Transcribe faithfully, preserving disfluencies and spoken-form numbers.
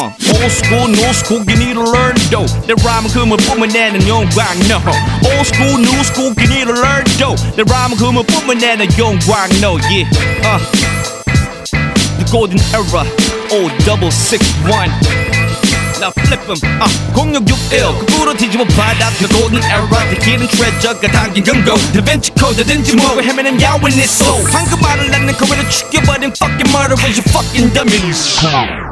uh, old school, new school, you need to learn though. 내 rhyme 금을 뿜어내는 영광, no. Old school, new school, you need to learn though. 내 rhyme 금을 뿜어내는 영광, no, yeah. Uh, the golden era, oh double six one. Now flip 'em, uh, 공육육일 거꾸로 뒤집어 받아 the golden era. The hidden treasure가 담긴 금고. The vintage code든지 뭐고 헤매는 야윈 내 soul. 방금 말을 낳는 거위를 죽여버린 fucking murderers, you fucking dummies.